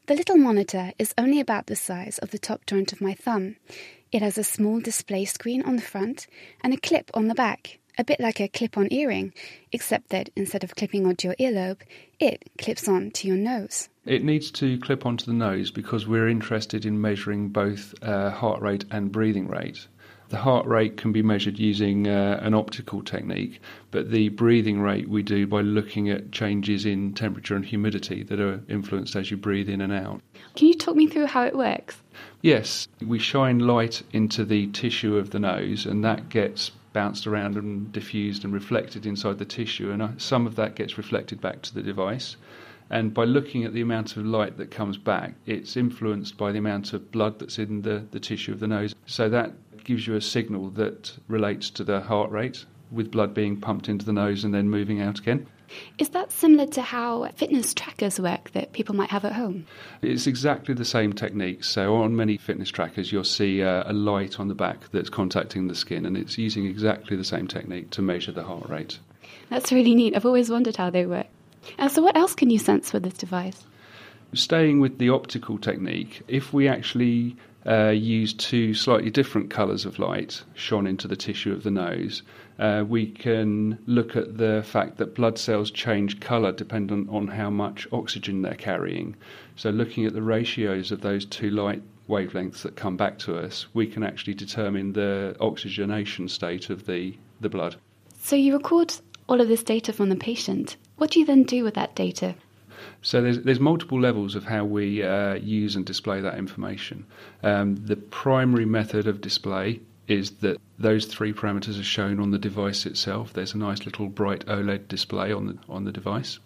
The little monitor is only about the size of the top joint of my thumb. It has a small display screen on the front and a clip on the back, a bit like a clip-on earring, except that instead of clipping onto your earlobe, it clips on to your nose. It needs to clip onto the nose because we're interested in measuring both heart rate and breathing rate. The heart rate can be measured using an optical technique, but the breathing rate we do by looking at changes in temperature and humidity that are influenced as you breathe in and out. Can you talk me through how it works? Yes, we shine light into the tissue of the nose, and that gets bounced around and diffused and reflected inside the tissue, and some of that gets reflected back to the device. And by looking at the amount of light that comes back, it's influenced by the amount of blood that's in the tissue of the nose. So that gives you a signal that relates to the heart rate, with blood being pumped into the nose and then moving out again. Is that similar to how fitness trackers work that people might have at home? It's exactly the same technique. So on many fitness trackers, you'll see a light on the back that's contacting the skin, and it's using exactly the same technique to measure the heart rate. That's really neat. I've always wondered how they work. So what else can you sense with this device? Staying with the optical technique, if we actually use two slightly different colours of light shone into the tissue of the nose, we can look at the fact that blood cells change colour dependent on how much oxygen they're carrying. So looking at the ratios of those two light wavelengths that come back to us, we can actually determine the oxygenation state of the blood. So you record all of this data from the patient. What do you then do with that data? So there's multiple levels of how we use and display that information. The primary method of display is that those three parameters are shown on the device itself. There's a nice little bright OLED display on the device.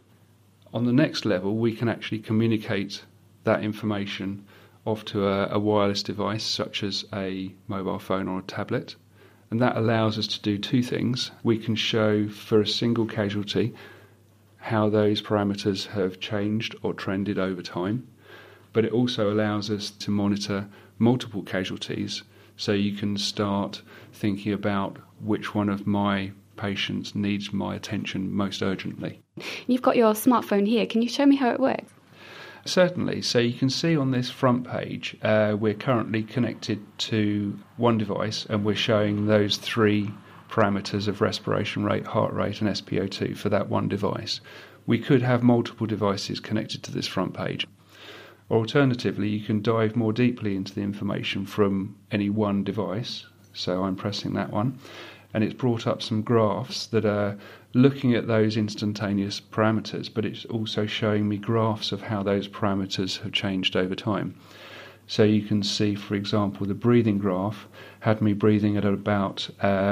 On the next level, we can actually communicate that information off to a wireless device, such as a mobile phone or a tablet. And that allows us to do two things. We can show for a single casualty how those parameters have changed or trended over time, but it also allows us to monitor multiple casualties, so you can start thinking about which one of my patients needs my attention most urgently. You've got your smartphone here. Can you show me how it works? Certainly. So you can see on this front page, we're currently connected to one device, and we're showing those three parameters of respiration rate, heart rate and SpO2 for that one device. We could have multiple devices connected to this front page. Or alternatively, you can dive more deeply into the information from any one device. So I'm pressing that one, and it's brought up some graphs that are looking at those instantaneous parameters, but it's also showing me graphs of how those parameters have changed over time. So you can see, for example, the breathing graph had me breathing at about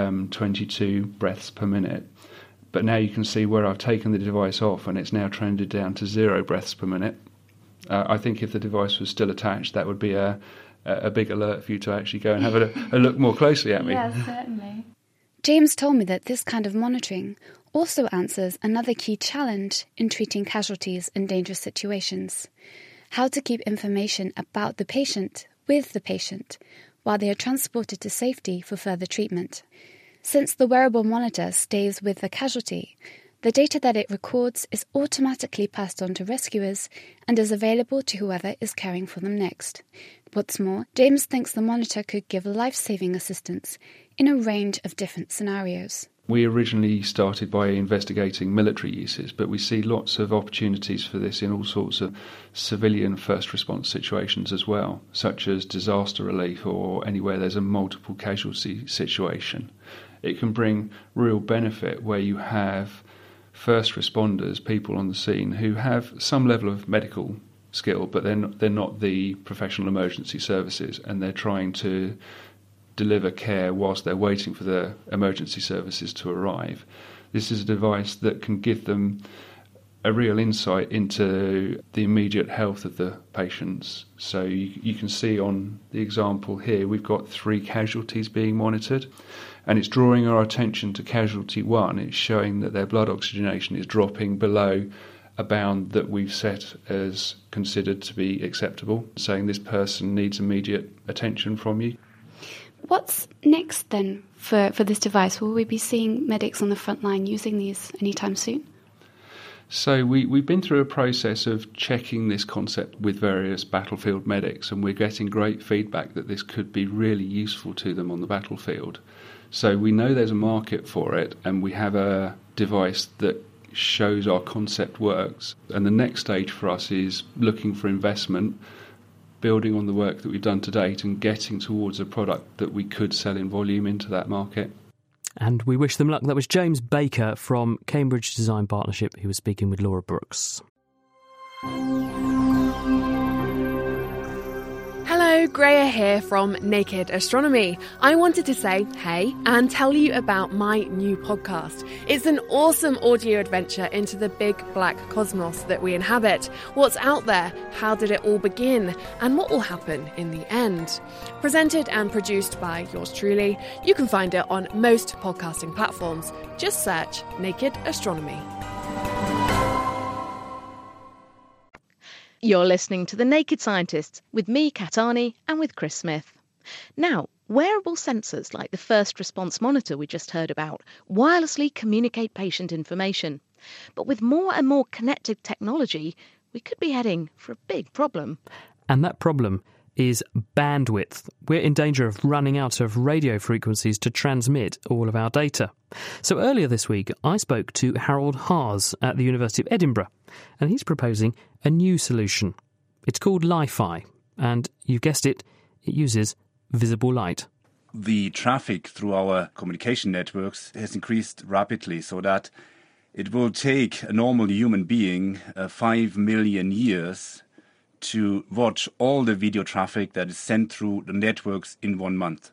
22 breaths per minute. But now you can see where I've taken the device off, and it's now trended down to 0 breaths per minute. I think if the device was still attached, that would be a big alert for you to actually go and have a look more closely at me. Yes, certainly. James told me that this kind of monitoring also answers another key challenge in treating casualties in dangerous situations: how to keep information about the patient with the patient while they are transported to safety for further treatment. Since the wearable monitor stays with the casualty, the data that it records is automatically passed on to rescuers and is available to whoever is caring for them next. What's more, James thinks the monitor could give life-saving assistance in a range of different scenarios. We originally started by investigating military uses, but we see lots of opportunities for this in all sorts of civilian first response situations as well, such as disaster relief or anywhere there's a multiple casualty situation. It can bring real benefit where you have first responders, people on the scene who have some level of medical skill, but they're not the professional emergency services, and they're trying to deliver care whilst they're waiting for the emergency services to arrive. This is a device that can give them a real insight into the immediate health of the patients. So you can see on the example here, we've got 3 casualties being monitored, and it's drawing our attention to casualty 1. It's showing that their blood oxygenation is dropping below a bound that we've set as considered to be acceptable, saying this person needs immediate attention from you. What's next then for this device? Will we be seeing medics on the front line using these anytime soon? So we've been through a process of checking this concept with various battlefield medics, and we're getting great feedback that this could be really useful to them on the battlefield. So we know there's a market for it, and we have a device that shows our concept works. And the next stage for us is looking for investment, building on the work that we've done to date, and getting towards a product that we could sell in volume into that market. And we wish them luck. That was James Baker from Cambridge Design Partnership. He was speaking with Laura Brooks. Hello, Greya here from Naked Astronomy. I wanted to say hey and tell you about my new podcast. It's an awesome audio adventure into the big black cosmos that we inhabit. What's out there? How did it all begin? And what will happen in the end? Presented and produced by yours truly. You can find it on most podcasting platforms. Just search Naked Astronomy. You're listening to The Naked Scientists with me, Kat Arney, and with Chris Smith. Now, wearable sensors like the first response monitor we just heard about wirelessly communicate patient information. But with more and more connected technology, we could be heading for a big problem. And that problem is bandwidth. We're in danger of running out of radio frequencies to transmit all of our data. So earlier this week, I spoke to Harold Haas at the University of Edinburgh, and he's proposing a new solution. It's called Li-Fi, and you've guessed it, it uses visible light. The traffic through our communication networks has increased rapidly, so that it will take a normal human being 5 million years to watch all the video traffic that is sent through the networks in 1 month.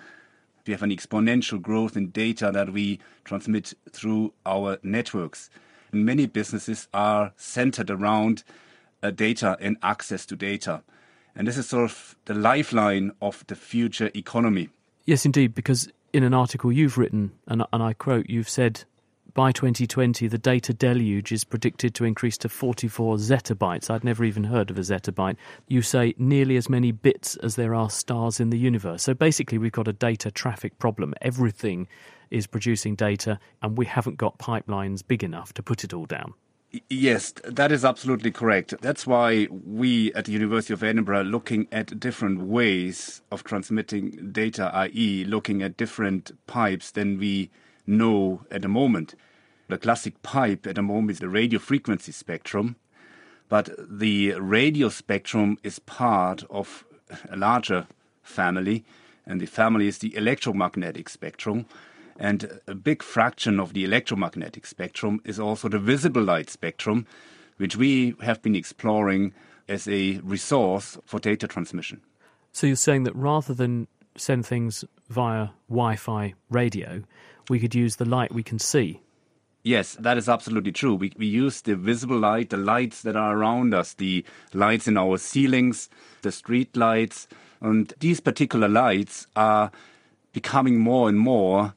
We have an exponential growth in data that we transmit through our networks. And many businesses are centered around data and access to data. And this is sort of the lifeline of the future economy. Yes, indeed, because in an article you've written, and I quote, you've said, by 2020, the data deluge is predicted to increase to 44 zettabytes. I'd never even heard of a zettabyte. You say nearly as many bits as there are stars in the universe. So basically, we've got a data traffic problem. Everything is producing data, and we haven't got pipelines big enough to put it all down. Yes, that is absolutely correct. That's why we at the University of Edinburgh are looking at different ways of transmitting data, i.e. looking at different pipes than we know at the moment. The classic pipe at the moment is the radio frequency spectrum, but the radio spectrum is part of a larger family, and the family is the electromagnetic spectrum. And a big fraction of the electromagnetic spectrum is also the visible light spectrum, which we have been exploring as a resource for data transmission. So you're saying that rather than send things via Wi-Fi radio, we could use the light we can see? Yes, that is absolutely true. We use the visible light, the lights that are around us, the lights in our ceilings, the street lights. And these particular lights are becoming more and more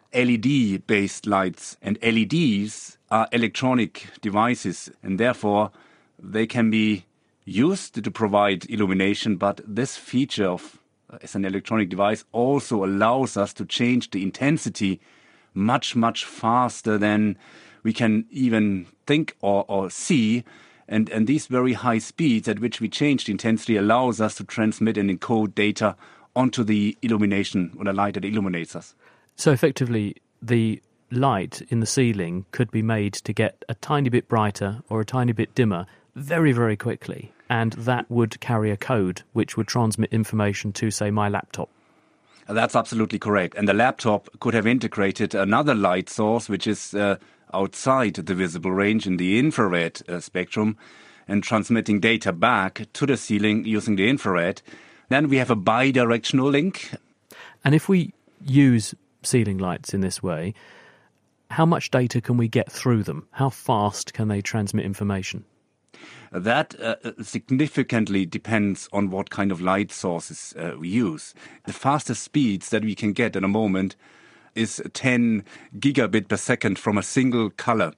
LED-based lights. And LEDs are electronic devices, and therefore they can be used to provide illumination. But this feature of as an electronic device also allows us to change the intensity much, much faster than we can even think or see. And these very high speeds at which we change the intensity allows us to transmit and encode data onto the illumination or the light that illuminates us. So effectively, the light in the ceiling could be made to get a tiny bit brighter or a tiny bit dimmer very, very quickly. And that would carry a code which would transmit information to, say, my laptop. That's absolutely correct. And the laptop could have integrated another light source, which is outside the visible range in the infrared spectrum, and transmitting data back to the ceiling using the infrared. Then we have a bi-directional link. And if we use ceiling lights in this way, how much data can we get through them? How fast can they transmit information? That significantly depends on what kind of light sources we use. The fastest speeds that we can get at the moment is 10 gigabit per second from a single color.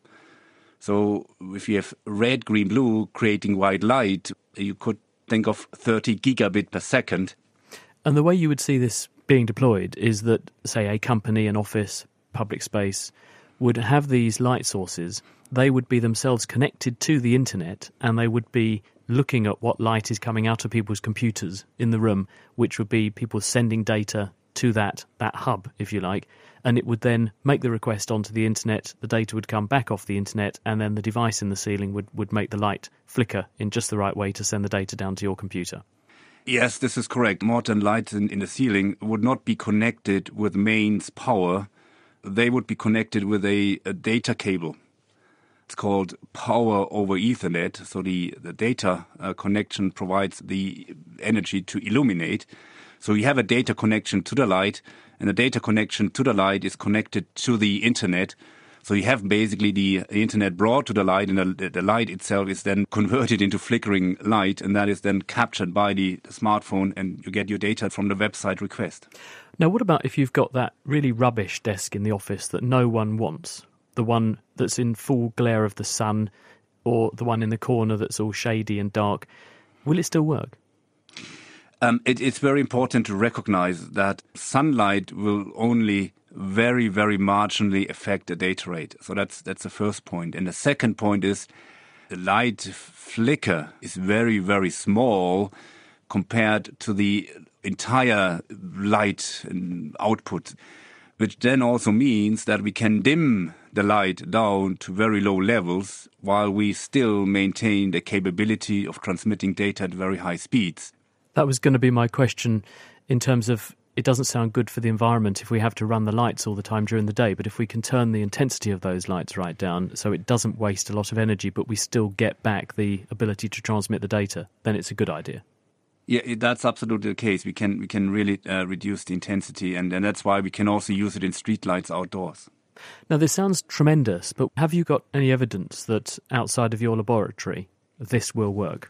So if you have red, green, blue creating white light, you could think of 30 gigabit per second. And the way you would see this being deployed is that, say, a company, an office, public space would have these light sources. They would be themselves connected to the internet, and they would be looking at what light is coming out of people's computers in the room, which would be people sending data to that hub, if you like, and it would then make the request onto the internet, the data would come back off the internet, and then the device in the ceiling would make the light flicker in just the right way to send the data down to your computer. Yes, this is correct. Modern lights in the ceiling would not be connected with mains power. They would be connected with a data cable. It's called power over Ethernet. So the data connection provides the energy to illuminate. So you have a data connection to the light, and the data connection to the light is connected to the internet. So you have basically the internet brought to the light, and the light itself is then converted into flickering light, and that is then captured by the smartphone, and you get your data from the website request. Now, what about if you've got that really rubbish desk in the office that no one wants? The one that's in full glare of the sun, or the one in the corner that's all shady and dark. Will it still work? It's very important to recognize that sunlight will only very, very marginally affect the data rate. So that's the first point. And the second point is the light flicker is very, very small compared to the entire light output, which then also means that we can dim the light down to very low levels while we still maintain the capability of transmitting data at very high speeds. That was going to be my question in terms of it doesn't sound good for the environment if we have to run the lights all the time during the day, but if we can turn the intensity of those lights right down so it doesn't waste a lot of energy, but we still get back the ability to transmit the data, then it's a good idea. Yeah, that's absolutely the case. We can really reduce the intensity, and that's why we can also use it in street lights outdoors. Now, this sounds tremendous, but have you got any evidence that outside of your laboratory this will work?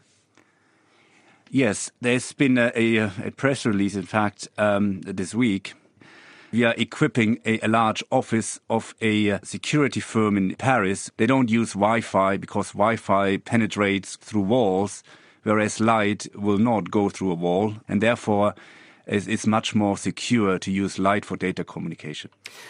Yes, there's been a press release, in fact, this week. We are equipping a large office of a security firm in Paris. They don't use Wi-Fi because Wi-Fi penetrates through walls, whereas light will not go through a wall, and therefore it's much more secure to use light for data communication.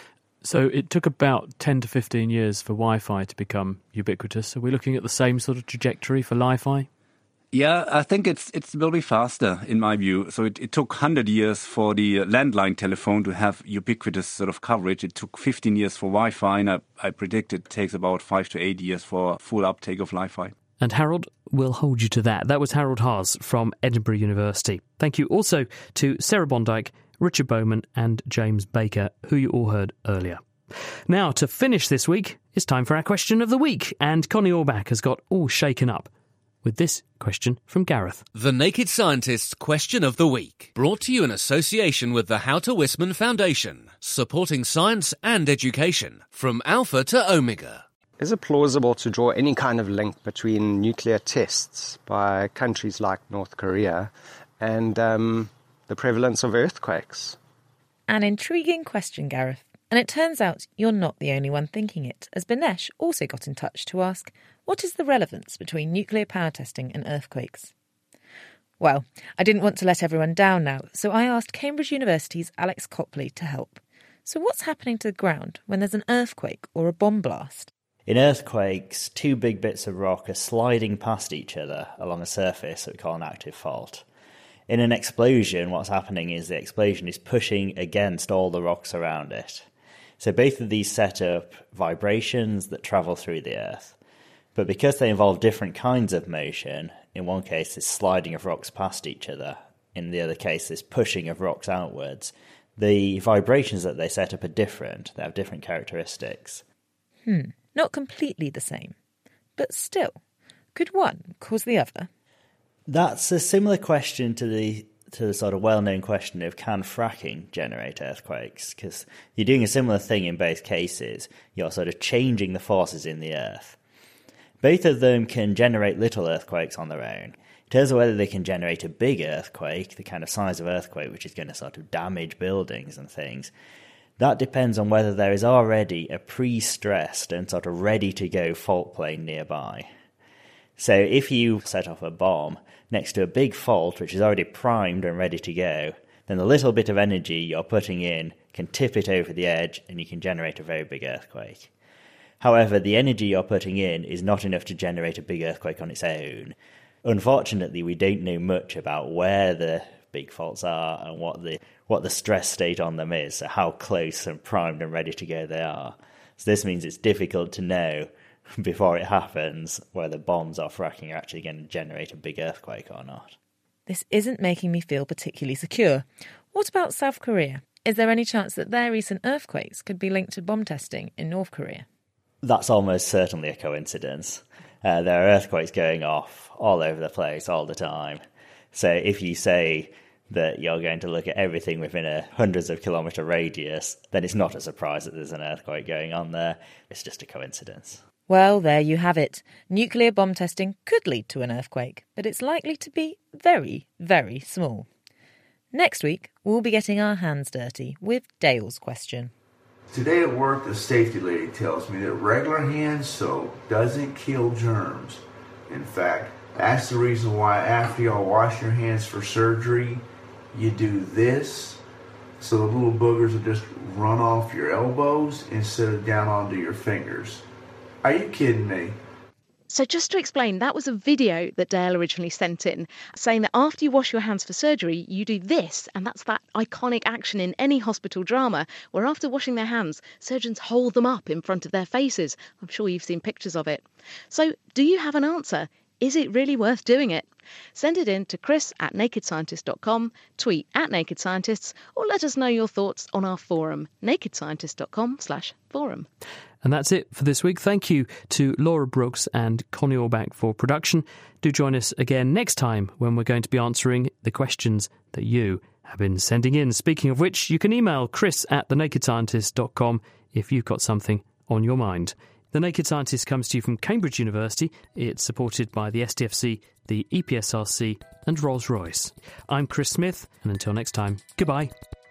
So it took about 10 to 15 years for Wi-Fi to become ubiquitous. Are we looking at the same sort of trajectory for Li-Fi? Yeah, I think it's will be faster, in my view. So it took 100 years for the landline telephone to have ubiquitous sort of coverage. It took 15 years for Wi-Fi, and I predict it takes about 5 to 8 years for full uptake of Li-Fi. And Harold will hold you to that. That was Harold Haas from Edinburgh University. Thank you also to Sarah Bondyke, Richard Bowman and James Baker, who you all heard earlier. Now, to finish this week, it's time for our question of the week, and Connie Orbach has got all shaken up with this question from Gareth. The Naked Scientist's Question of the Week, brought to you in association with the Houter Wisman Foundation, supporting science and education from Alpha to Omega. Is it plausible to draw any kind of link between nuclear tests by countries like North Korea and the prevalence of earthquakes? An intriguing question, Gareth. And it turns out you're not the only one thinking it, as Banesh also got in touch to ask, what is the relevance between nuclear power testing and earthquakes? Well, I didn't want to let everyone down now, so I asked Cambridge University's Alex Copley to help. So what's happening to the ground when there's an earthquake or a bomb blast? In earthquakes, two big bits of rock are sliding past each other along a surface that we call an active fault. In an explosion, what's happening is the explosion is pushing against all the rocks around it. So both of these set up vibrations that travel through the earth. But because they involve different kinds of motion, in one case there's sliding of rocks past each other, in the other case there's pushing of rocks outwards, the vibrations that they set up are different. They have different characteristics. Not completely the same. But still, could one cause the other? That's a similar question to the sort of well-known question of can fracking generate earthquakes? Because you're doing a similar thing in both cases. You're sort of changing the forces in the earth. Both of them can generate little earthquakes on their own. In terms of whether they can generate a big earthquake, the kind of size of earthquake which is going to sort of damage buildings and things, that depends on whether there is already a pre-stressed and sort of ready-to-go fault plane nearby. So if you set off a bomb next to a big fault which is already primed and ready to go, then the little bit of energy you're putting in can tip it over the edge and you can generate a very big earthquake. However, the energy you're putting in is not enough to generate a big earthquake on its own. Unfortunately, we don't know much about where the big faults are and what the stress state on them is, so how close and primed and ready to go they are. So this means it's difficult to know before it happens whether bombs or fracking are actually going to generate a big earthquake or not. This isn't making me feel particularly secure. What about South Korea? Is there any chance that their recent earthquakes could be linked to bomb testing in North Korea? That's almost certainly a coincidence. There are earthquakes going off all over the place all the time. So if you say that you're going to look at everything within a hundreds of kilometre radius, then it's not a surprise that there's an earthquake going on there. It's just a coincidence. Well, there you have it. Nuclear bomb testing could lead to an earthquake, but it's likely to be very, very small. Next week, we'll be getting our hands dirty with Dale's question. Today at work, the safety lady tells me that regular hand soap doesn't kill germs. In fact, that's the reason why after y'all wash your hands for surgery, you do this, so the little boogers will just run off your elbows instead of down onto your fingers. Are you kidding me? So just to explain, that was a video that Dale originally sent in, saying that after you wash your hands for surgery, you do this, and that's that iconic action in any hospital drama, where after washing their hands, surgeons hold them up in front of their faces. I'm sure you've seen pictures of it. So do you have an answer? Is it really worth doing it? Send it in to chris@nakedscientist.com, tweet @nakedscientists, or let us know your thoughts on our forum, nakedscientist.com/forum. And that's it for this week. Thank you to Laura Brooks and Connie Orbach for production. Do join us again next time when we're going to be answering the questions that you have been sending in. Speaking of which, you can email chris@thenakedscientist.com if you've got something on your mind. The Naked Scientist comes to you from Cambridge University. It's supported by the STFC, the EPSRC and Rolls-Royce. I'm Chris Smith, and until next time, goodbye.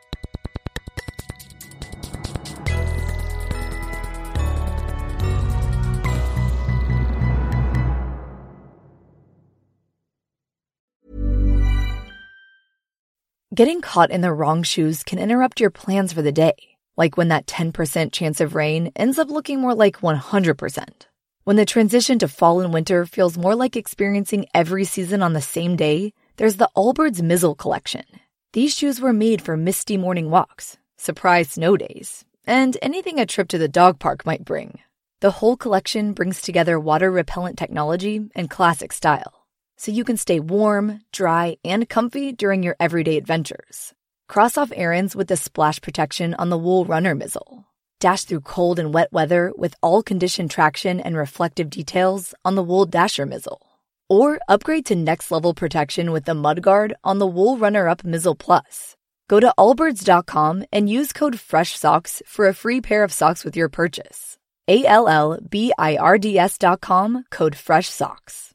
Getting caught in the wrong shoes can interrupt your plans for the day. Like when that 10% chance of rain ends up looking more like 100%. When the transition to fall and winter feels more like experiencing every season on the same day, there's the Allbirds Mizzle collection. These shoes were made for misty morning walks, surprise snow days, and anything a trip to the dog park might bring. The whole collection brings together water-repellent technology and classic style, so you can stay warm, dry, and comfy during your everyday adventures. Cross off errands with the splash protection on the Wool Runner Mizzle. Dash through cold and wet weather with all-condition traction and reflective details on the Wool Dasher Mizzle. Or upgrade to next-level protection with the Mudguard on the Wool Runner-Up Mizzle Plus. Go to allbirds.com and use code FRESHSOCKS for a free pair of socks with your purchase. ALLBIRDS.com, code FRESHSOCKS.